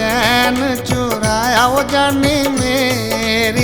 चैन चुराया वो जानी मेरी।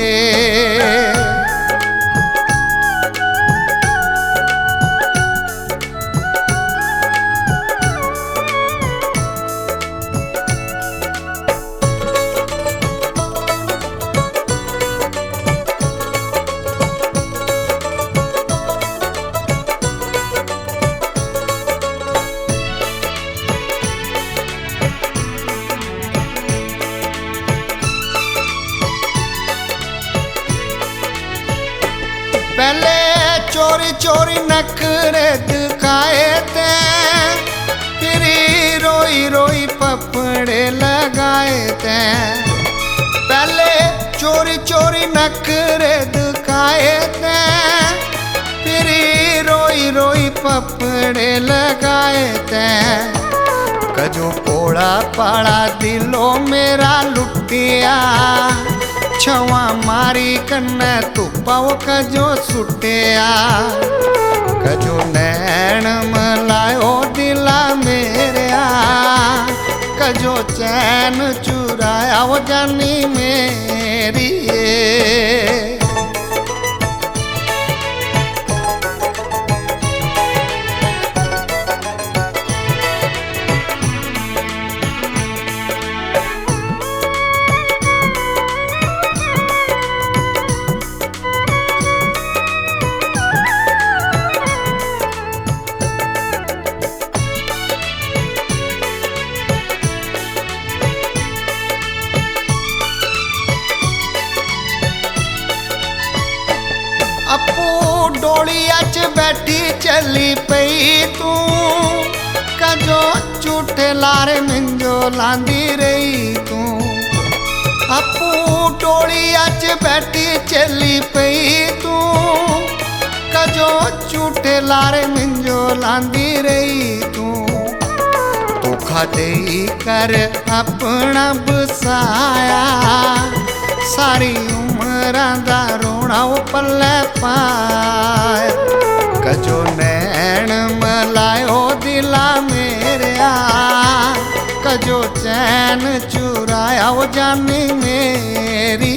पहले चोरी चोरी नखरे दिखाए थे, फिर रोई रोई पपड़े लगाए थे। पहले चोरी चोरी नखरे दिखाए थे, फिर रोई रोई पपड़े लगाए थे। कजो पोड़ा पाड़ा दिलो मेरा लुटिया, छवा मारी कन्ने तू पाव कजो सुटिया। कजो नैन मलायो दिला मेरा, कजो चैन चुराया वो जानी मेरी। अपू डोलिया च बैठी चली पई तू, कजो झूठे लारे मिंजो लांदी रही तू। अपू डोलिया च बैठी चली पई तू, कजो झूठे लारे मिंजो लांदी रही तू। धोखा देई कर अपना बसाया, सारी उम्र दा रोना वो पल्ले पाया। कजो नैन मलायो दिला मेरा, कजो चैन चुराया वो जानी मेरी।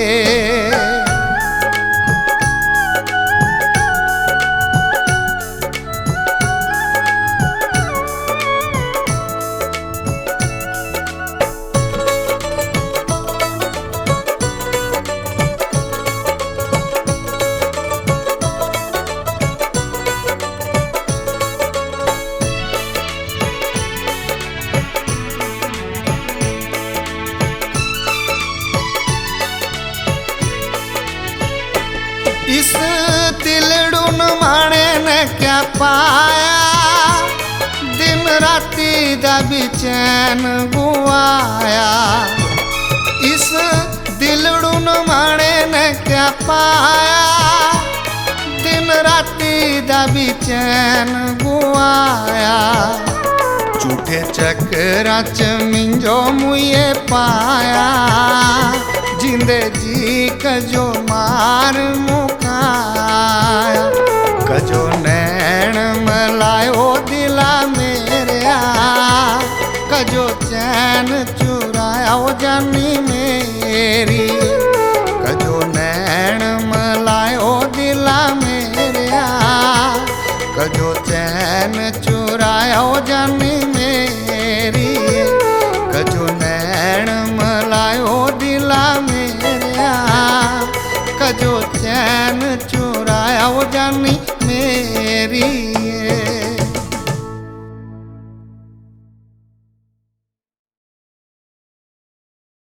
इस तिलड़ुन माने ने क्या पाया, दिन राती दा बेचैन गुआया। इस दिलड़ुन माने ने क्या पाया, दिन राती दा बेचैन गुआया। झूठे चक्करां च मिंजो मुए पाया, जिंदे जी कजो मार मुकाया। कजो नैन मलायो दिला मेरा, कजो चैन चुराया वो जानी मेरी। कजो नैन मलायो दिला मेरा, कजो चैन चुराया वो जानी मेरी। कजो नैन मलायो दिला मेरा, कजो चैन चुराया वो जानी मेरी।